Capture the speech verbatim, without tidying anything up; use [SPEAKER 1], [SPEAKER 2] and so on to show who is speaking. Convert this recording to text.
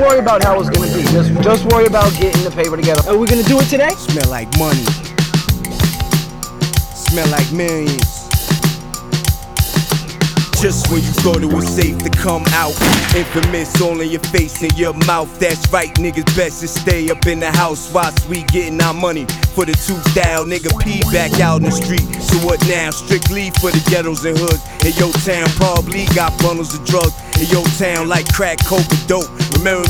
[SPEAKER 1] worry about how it's gonna be. Just, just worry about getting the paper together.
[SPEAKER 2] Are we gonna do it today?
[SPEAKER 3] Smell like money. Smell like millions. Just when you thought it was safe to come out, infamous all in your face and your mouth. That's right, niggas best to stay up in the house whilst we getting our money for the two style. Nigga P back out in the street, so what now? Strictly for the ghettos and hoods. In your town probably got bundles of drugs. In your town like crack, coke, and dope. Remember